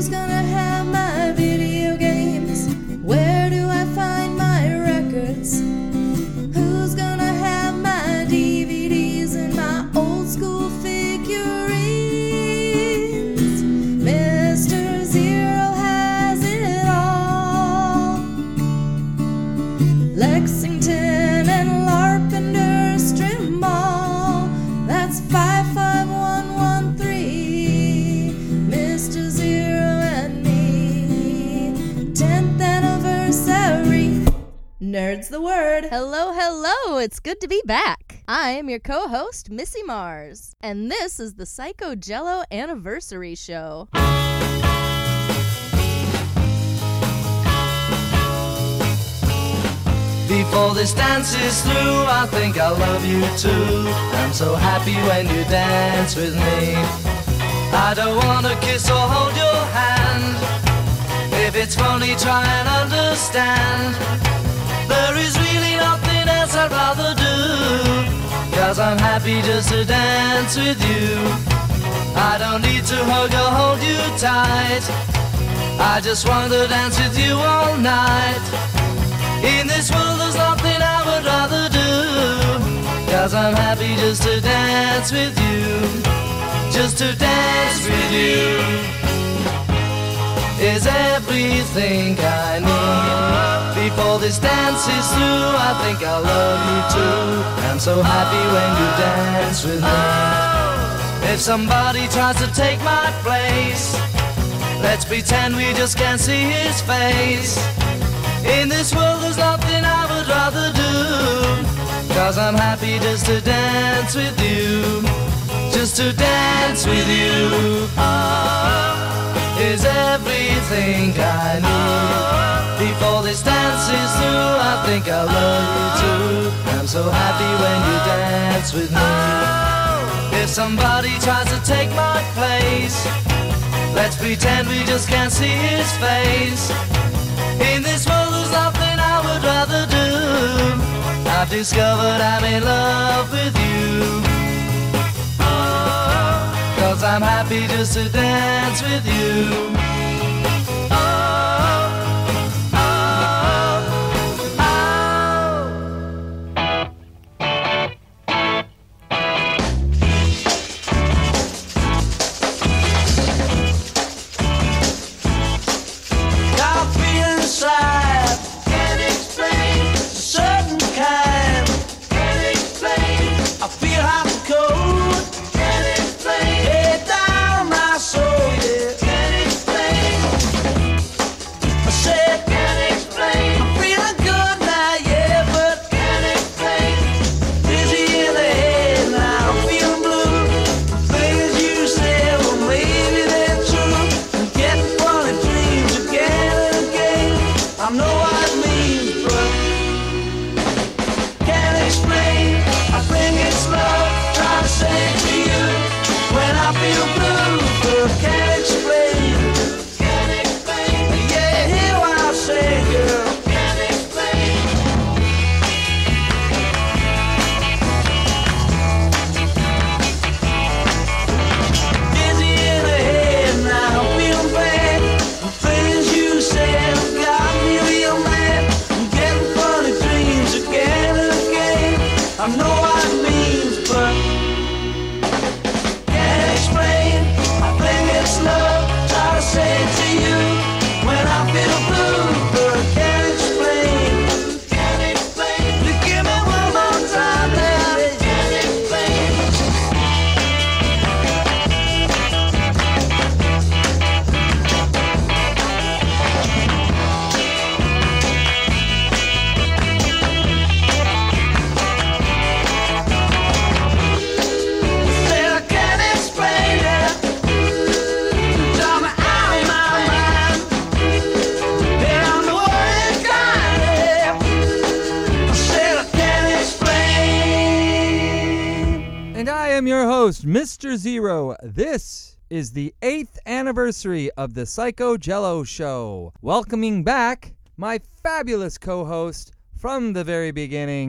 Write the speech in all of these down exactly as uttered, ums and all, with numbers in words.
Who's gonna have my video games? Where do I find my records? Who's gonna have my D V Ds and my old school figurines? Mister Zero has it all. Lexington and Larpenter Strip Mall. That's five five one one three. Mister Zero and me. tenth anniversary. Nerd's the word. Hello, hello. It's good to be back. I am your co-host, Missy Mars, and this is the Psycho Jello Anniversary Show. Before this dance is through, I think I love you too. I'm so happy when you dance with me. I don't wanna kiss or hold your hand. If it's funny, try and understand. There is really nothing else I'd rather do, 'cause I'm happy just to dance with you. I don't need to hug or hold you tight. I just want to dance with you all night. In this world there's nothing I would rather do, 'cause I'm happy just to dance with you. Just to dance with you is everything I need. Before this dance is through, I think I love you too. I'm so happy when you dance with me. If somebody tries to take my place, let's pretend we just can't see his face. In this world there's nothing I would rather do, 'cause I'm happy just to dance with you. Just to dance with you is everything I need. Before this dance is through, I think I love you too. I'm so happy when you dance with me. If somebody tries to take my place, let's pretend we just can't see his face. In this world there's nothing I would rather do. I've discovered I'm in love with you, 'cause I'm happy just to dance with you. Mister Zero. This is the eighth anniversary of the Psycho Jello Show. Welcoming back my fabulous co-host from the very beginning,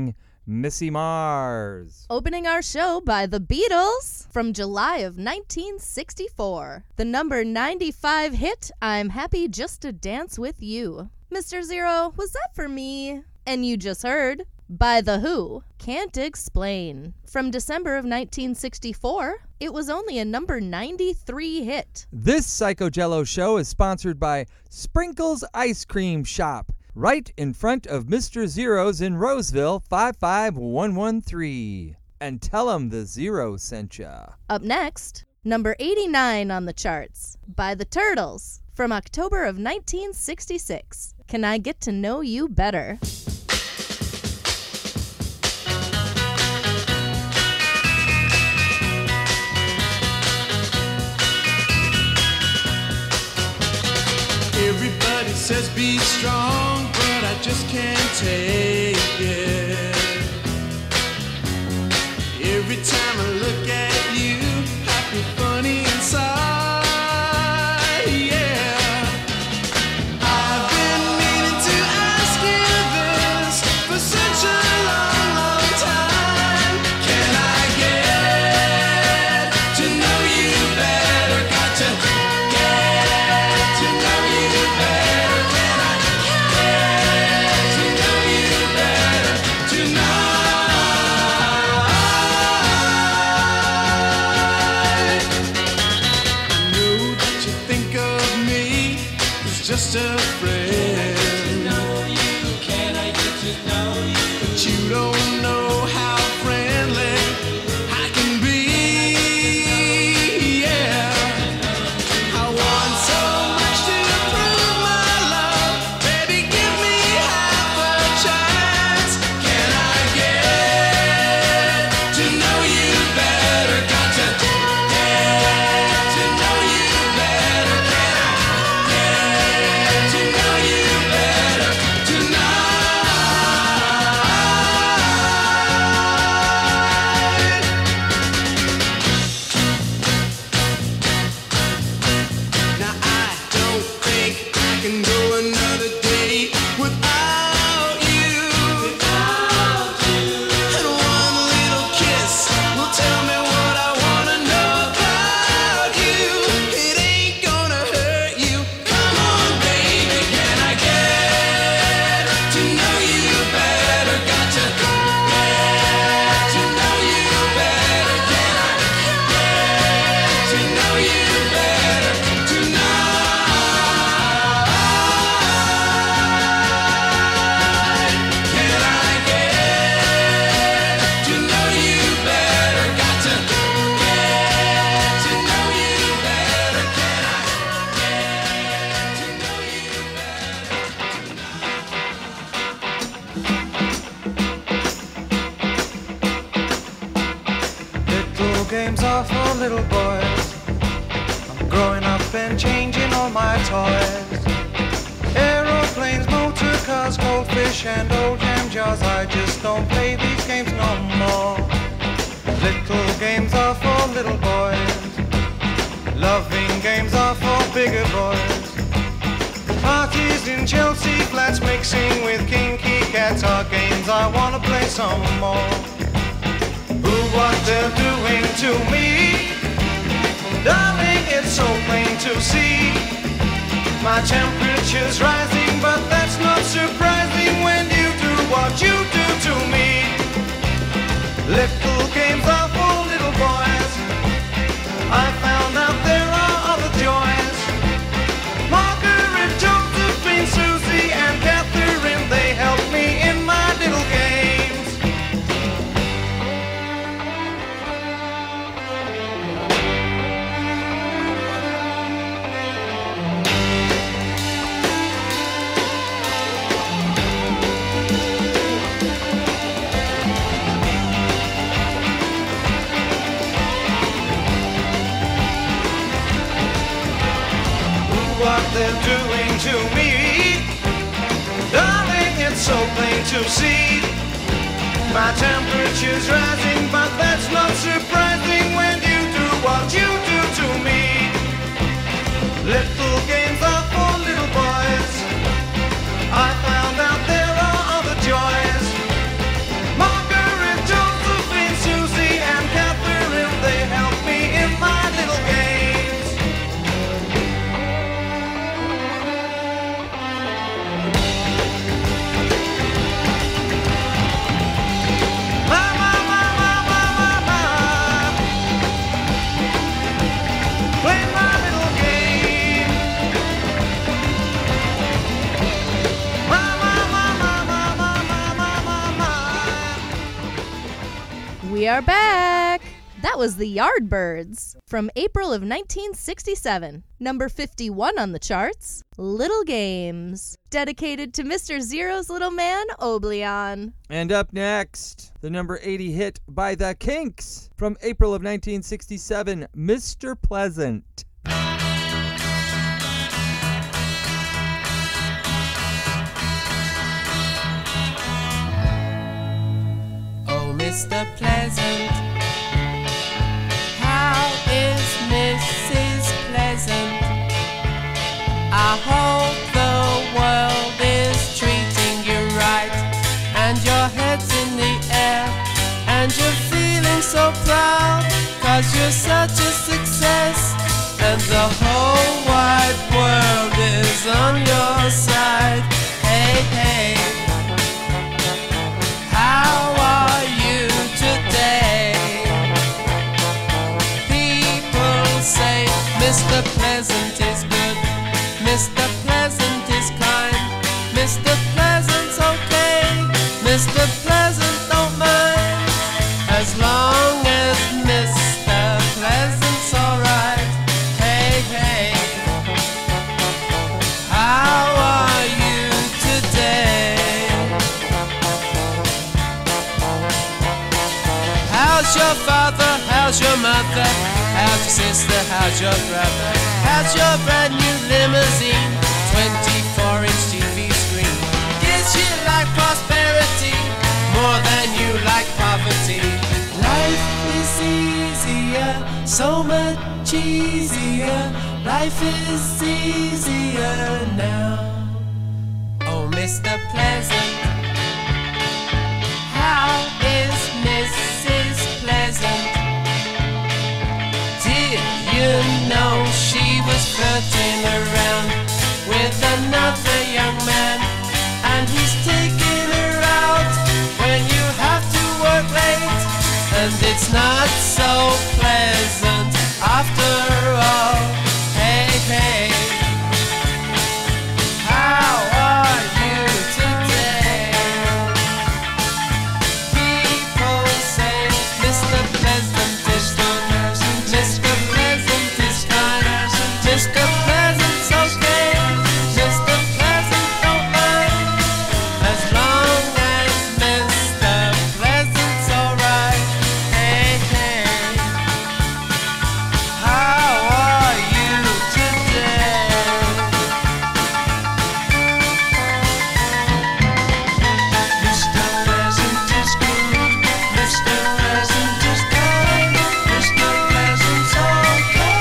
Missy Mars. Opening our show by The Beatles from July of nineteen sixty-four. The number ninety-five hit, I'm Happy Just to Dance With You. Mister Zero, was that for me? And you just heard, by The Who, Can't Explain. From December of nineteen sixty-four, it was only a number ninety-three hit. This Psycho Jello show is sponsored by Sprinkles Ice Cream Shop, right in front of Mister Zero's in Roseville, five five one one three. And tell 'em the Zero sent ya. Up next, number eighty-nine on the charts, by The Turtles, from October of nineteen sixty-six. Can I Get to Know You Better? Everybody says be strong, but I just can't take it. Every time I look at you, I feel funny inside, yeah. I've been meaning to ask you this for such a long, long time. Can I get to know you better? Got to get to know you better. Can I get to know you better tonight? I know that you think of me as just a friend. But you don't know how friendly I can be, yeah. I want so much to prove my love. Baby, give me half a chance. Can I get to know you better? Got to get to know you better. Can I get to know you better tonight? Now I don't think I can go another day without you. And one little kiss will tell me what I wanna know about you. It ain't gonna hurt you. Come on, baby, can I get to know you better? Got to get to know you better. Can I get to know you better tonight? Can I get to know you better? Got to get to know you better. Can I get to know you Little games are for little boys. I'm growing up and changing all my toys. Aeroplanes, motor cars, goldfish and old jam jars. I just don't play these games no more. Little games are for little boys. Loving games are for bigger boys. Parties in Chelsea flats mixing with kinky cats are games I wanna play some more. Who, what they're doing to me, darling, it's so plain to see. My temperature's rising, but that's not surprising when you do what you do to me. Little games are for little boys. I found out there are other joys. Margaret, Josephine, Susie, and Catherine, they help me in my little games. What they're doing to me, darling, it's so plain to see. My temperature's rising, but that's not surprising when you do what you do to me. Little games are for little boys. I found out there are other joys. Margaret are back. That was the Yardbirds from April of nineteen sixty-seven. Number fifty-one on the charts, Little Games, dedicated to Mister Zero's little man, Oblion. And up next, the number eighty hit by The Kinks from April of nineteen sixty-seven, Mister Pleasant. Oh, Mister Pleasant, how is Missus Pleasant? I hope the world is treating you right, and your head's in the air, and you're feeling so proud, cause you're such a success, and the whole wide world is on your side. Hey, hey, how are you today? People say Mister Pleasant is good, Mister Pleasant is kind, Mister Pleasant's okay, Mister Pleasant don't mind, as long as Mister Pleasant's alright. Hey, hey, how are you today? How's your father? How's your mother? How's your sister? How's your brother? How's your brand new limousine? twenty-four inch T V screen. Gives you like prosperity more than you like poverty. Life is easier, so much easier. Life is easier now. Oh, Mister Pleasant, how is Missus Pleasant? Did you know she was flirting around with another young man, and he's taking her out when you have to work late, and it's not so pleasant after all. Hey, hey, how are you today? People say Mister Pleasant is good, Mister Pleasant is kind, Mister Pleasant's okay, Mister Pleasant don't mind, as long as Mister Pleasant's alright. Hey, hey, how are you today? Mister Pleasant is good, Mister Pleasant is kind, Mister Pleasant's okay.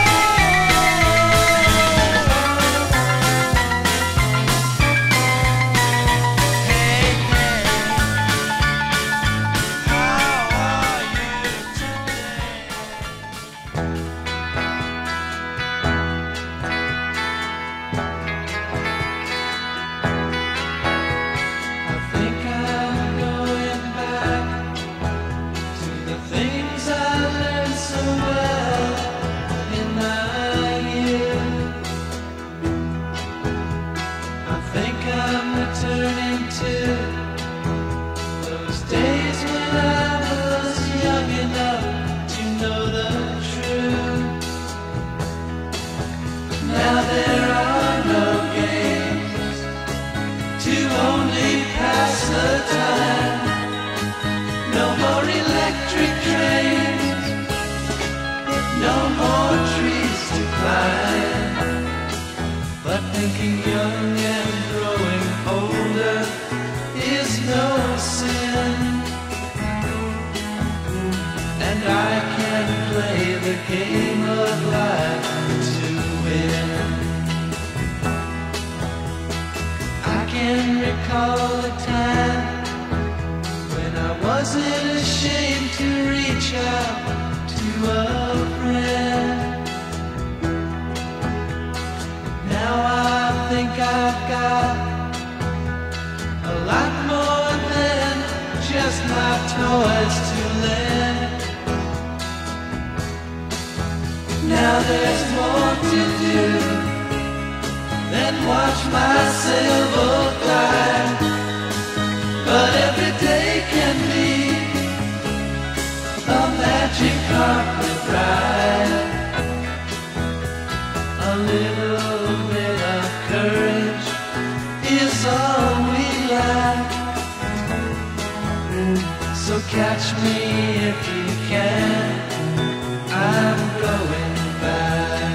Hey, hey, how are you today? I think I'm going back to the things I learned so well in my youth. I think I'm returning to those days when I was young enough to know the truth. Now there are no games to only pass the time. No more electric trains, no more trees to climb. But thinking young and growing older is no sin, and I can play the game of life to win. I can recall a time when I wasn't ashamed to reach out to a friend. Now I think I've got a lot more than just my toys to lend. Now there's more to do than watch my sailboat glide. But every day can be a catch me if you can. I'm going back.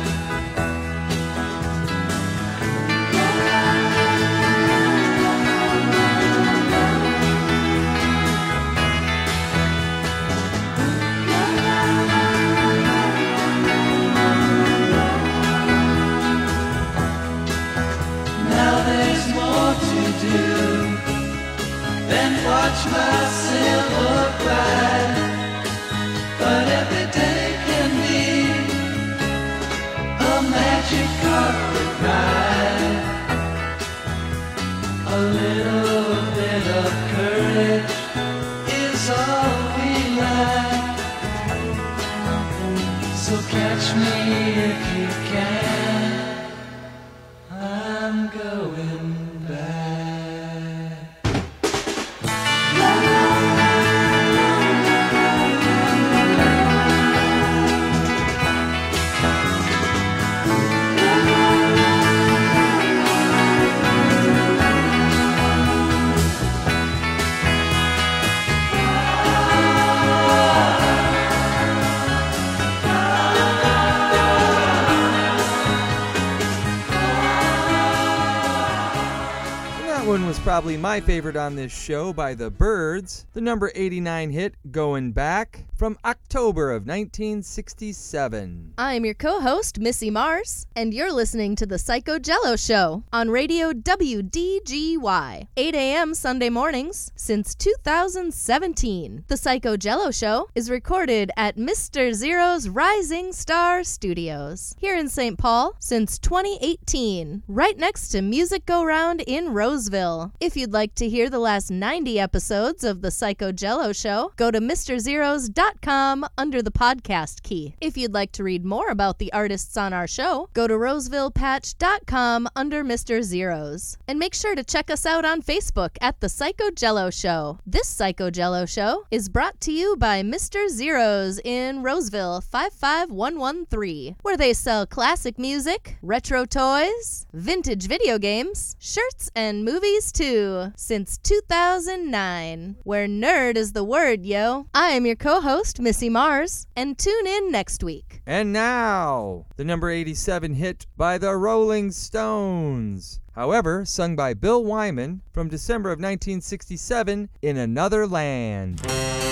Now there's more to do than watch myself look right. But every day can be a magic carpet ride. A little bit of courage is all we lack. So catch me if you can. I'm going back. That one was probably my favorite on this show by the Byrds, the number eighty-nine hit Going Back from October of nineteen sixty-seven. I'm your co-host, Missy Mars, and you're listening to The Psycho Jello Show on radio W D G Y, eight a.m. Sunday mornings since two thousand seventeen. The Psycho Jello Show is recorded at Mister Zero's Rising Star Studios here in Saint Paul since twenty eighteen, right next to Music Go Round in Roseville. If you'd like to hear the last ninety episodes of The Psycho Jello Show, go to Mister Zeros dot com under the podcast key. If you'd like to read more about the artists on our show, go to Roseville Patch dot com under Mister Zeros. And make sure to check us out on Facebook at The Psycho Jello Show. This Psycho Jello Show is brought to you by Mister Zeros in Roseville five five one one three, where they sell classic music, retro toys, vintage video games, shirts, and movies too, since two thousand nine, where nerd is the word, yo. I am your co-host, Missy Mars, and tune in next week. And now, the number eighty-seven hit by the Rolling Stones. However, sung by Bill Wyman from December of nineteen sixty-seven, In Another Land.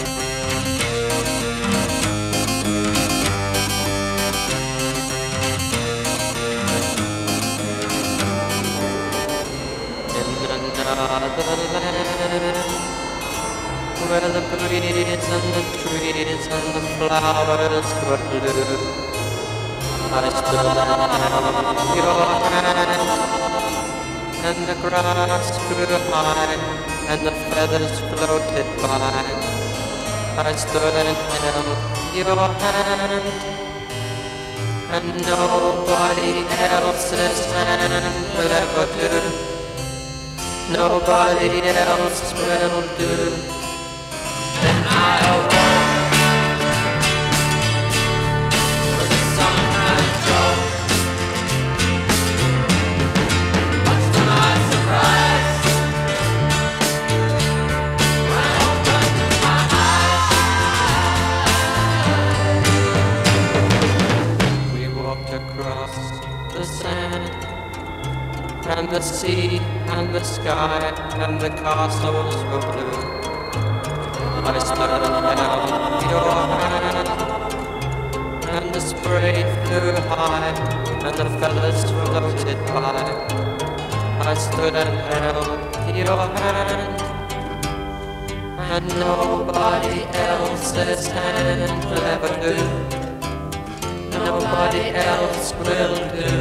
Another land where the breeze and the trees and the flowers were blue. I stood and held your hand, and the grass grew high and the feathers floated by. I stood and held your hand, and nobody else's hand will ever do. Nobody else will do. Then I'll walk with the sunrise joke. Much to my surprise, when I opened my eyes, we walked across the sand and the sea and the sky and the castles were blue. I stood and held your hand, and the spray flew high and the feathers floated by. I stood and held your hand, and nobody else's hand will ever do. Nobody else will do.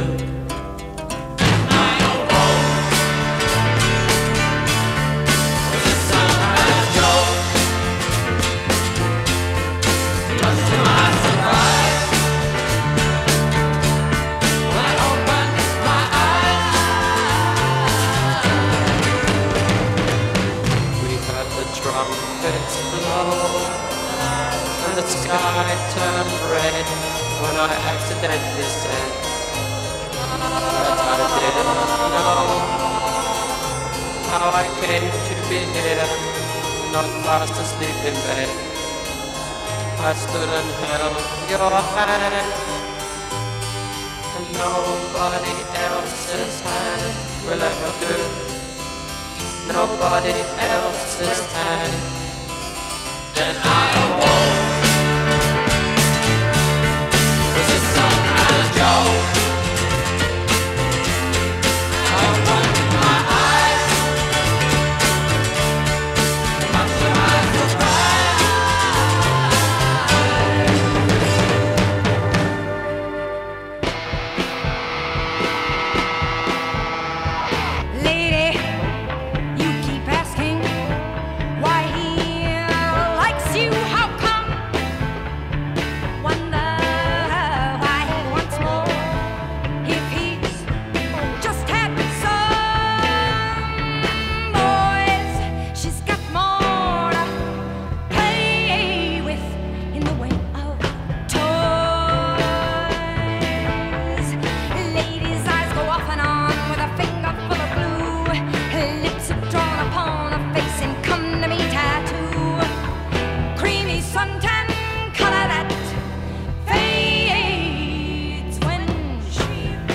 The sky turned red when I accidentally said that I didn't know how I came to be here not fast asleep in bed. I stood and held your hand, and nobody else's hand will ever do. Nobody else's hand. Then I awoke. Was it some kind of joke? I opened my eyes, my eyes were Lady, you keep asking why he likes you. How come? Wonder why he wants more. If he's just had some boys, she's got more to play with in the way of toys. Ladies' eyes go off and on with a finger full of glue. Her lips are drawn upon a face and come to me tattoo. Creamy suntan color that fades when she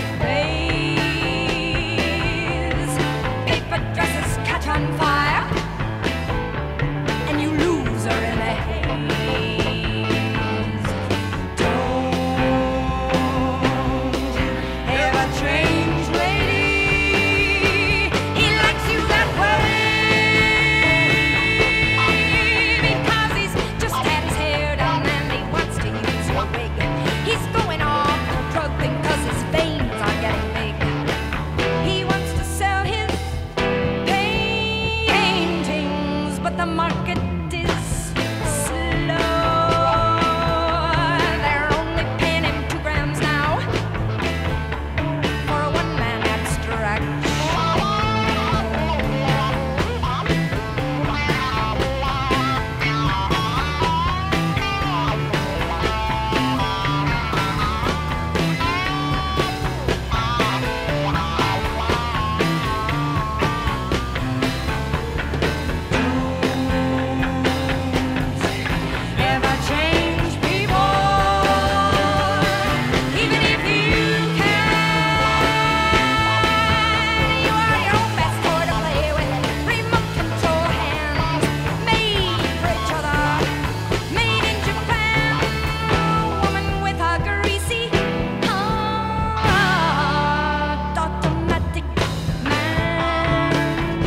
bathes. Paper dresses catch on fire and you lose her in the haze. Don't ever change, lady. He likes you that way because he's just had his hair done and he wants to use your wig. He's going off the drug thing 'cause his veins are getting big. He wants to sell his paintings, but the market is slow. They're only paying him two grams now for a one-man abstract. Ever change people, even if you can. You are your own best toy to play with. Remote control hands made for each other, made in Japan. A woman with a greasy heart, automatic man.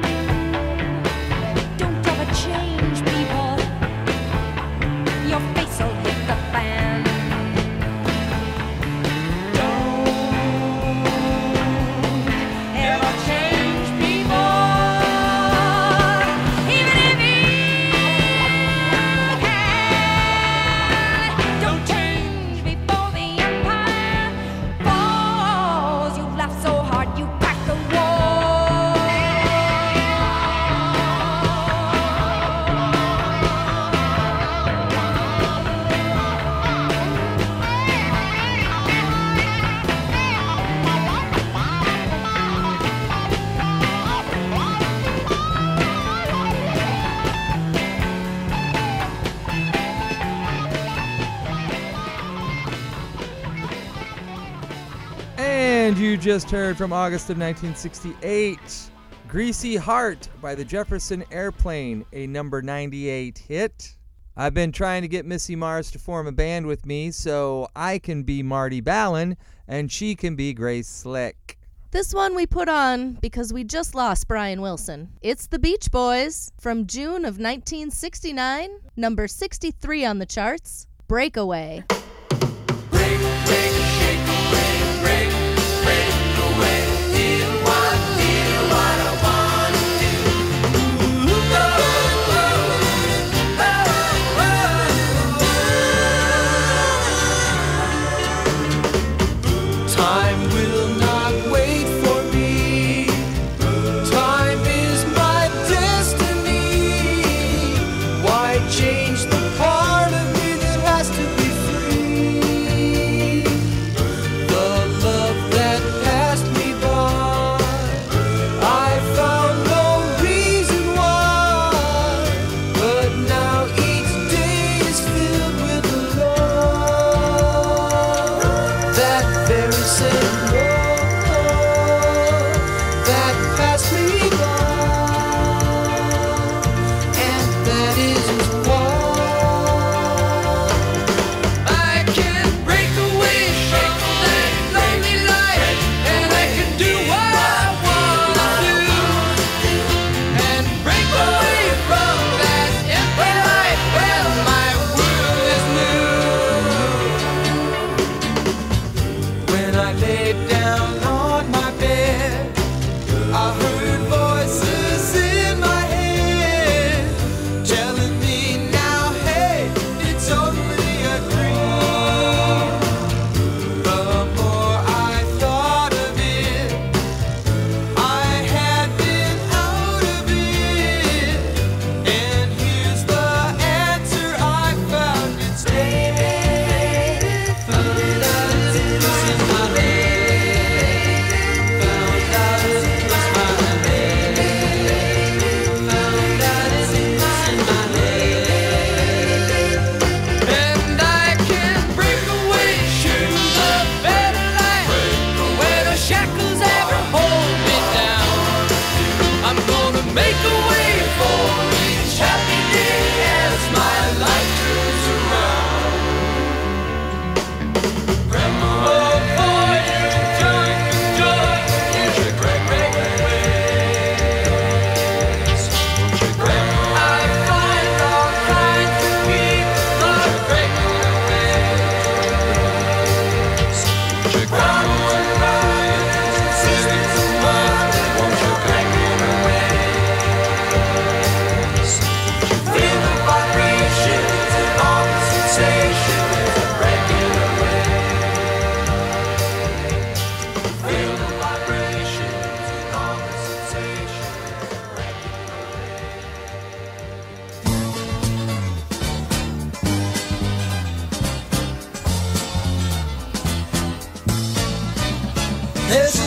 Don't ever change people. Your face will hit the fan. Don't ever change people, even if you can. Don't change before the empire falls. You laugh so hard you crack the wall. And you just heard from August of nineteen sixty-eight, Greasy Heart by the Jefferson Airplane, a number ninety-eight hit. I've been trying to get Missy Mars to form a band with me so I can be Marty Ballin and she can be Grace Slick. This one we put on because we just lost Brian Wilson. It's the Beach Boys from June of nineteen sixty-nine, number sixty-three on the charts, Breakaway. Break, break, shake away, break, break away. Feel what, feel what I wanna do. Ooh, oh, oh, oh, oh. Time will not wait for me. Time is my destiny. Why change the part of me that has to be free?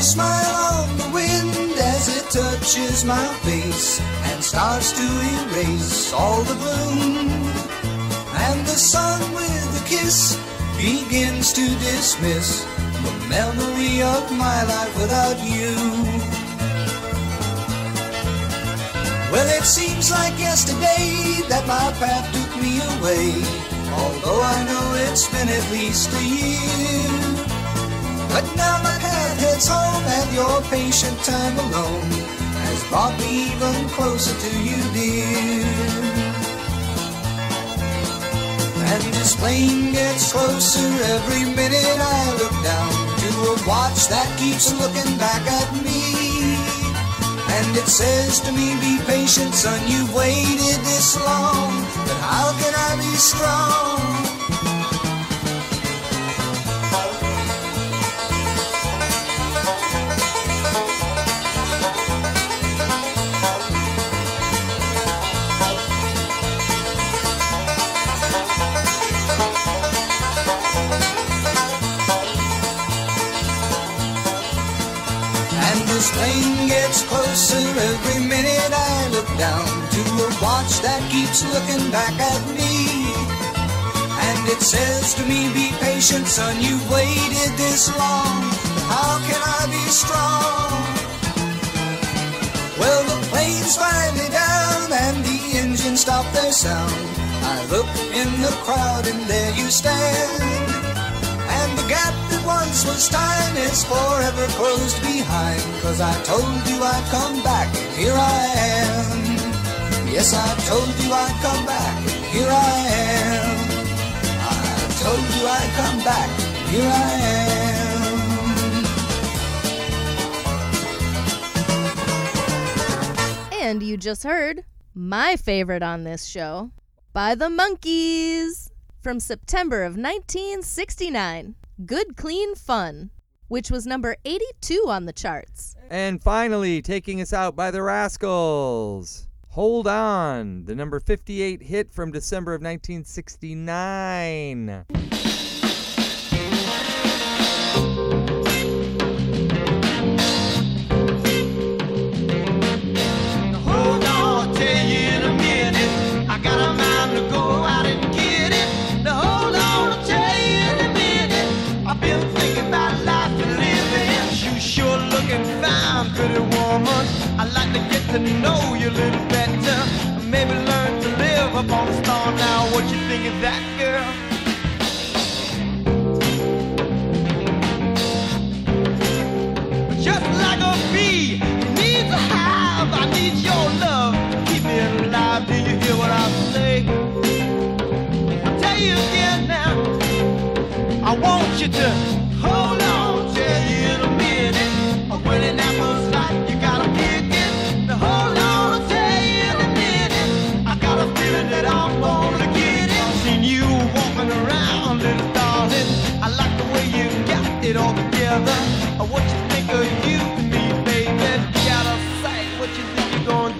smile on the wind as it touches my face and starts to erase all the gloom. And the sun with a kiss begins to dismiss the memory of my life without you. Well, it seems like yesterday that my path took me away, although I know it's been at least a year. But now my path heads home, and your patient time alone has brought me even closer to you, dear. And this plane gets closer every minute I look down to a watch that keeps looking back at me. And it says to me, be patient, son, you've waited this long, but how can I be strong? This plane gets closer every minute I look down to a watch that keeps looking back at me. And it says to me, be patient, son, you've waited this long, but how can I be strong? Well, the plane's finally down and the engine stopped their sound. I look in the crowd and there you stand. And the gap that once was time is forever closed behind, 'cause I told you I'd come back, and here I am. Yes, I told you I'd come back, and here I am. I told you I'd come back, and here I am. And you just heard my favorite on this show by the Monkees from September of nineteen sixty-nine, Good Clean Fun, which was number eighty-two on the charts. And finally, taking us out by the Rascals, Hold On, the number fifty-eight hit from December of nineteen sixty-nine. Hold on, I'll tell you in a minute. I got a mind to go out and get it. Now hold on, I'll tell you in a minute. I've been thinking about life and living. You sure looking fine, pretty woman. I'd like to get to know you a little better. Maybe learn to live up on the star now. What you think of that, girl? Just like a bee needs a hive, I need your love. Keep me alive, do you hear what I say? I'll tell you again now. I want you to hold on, tell you in a minute. When it apples like you gotta pick it. Now hold on, I'll tell you in a minute. I got a feeling that I'm gonna get it. Seen you walking around, little darling. I like the way you got it all together. What you think of you and me, baby? Get out of sight, what you think you're gonna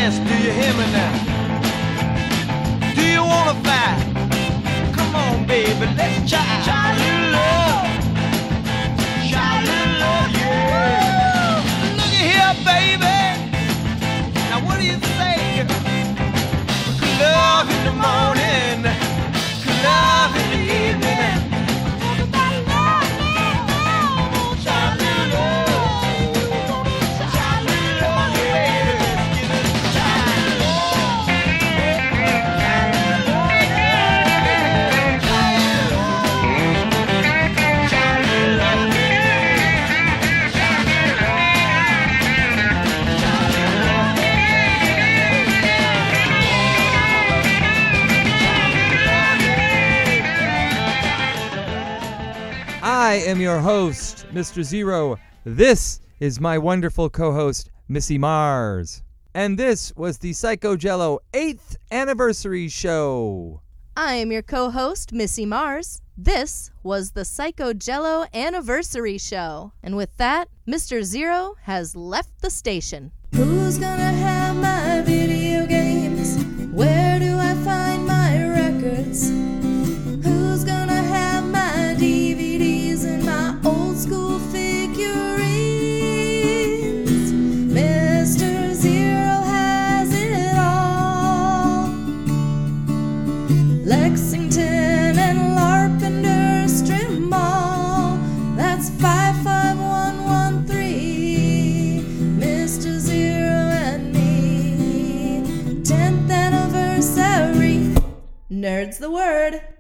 dance, do you hear me now? Do you wanna fight? Come on, baby, let's try, try a little love. Try a little love, yeah. Looky here, baby. Now what do you say? Good love in the morning, good love in the evening. Everybody love me. Try a little love. Try a little love, baby. Let's give it a try. I am your host, Mister Zero. This is my wonderful co-host, Missy Mars. And this was the Psycho Jello eighth Anniversary Show. I am your co-host, Missy Mars. This was the Psycho Jello Anniversary Show. And with that, Mister Zero has left the station. Who's gonna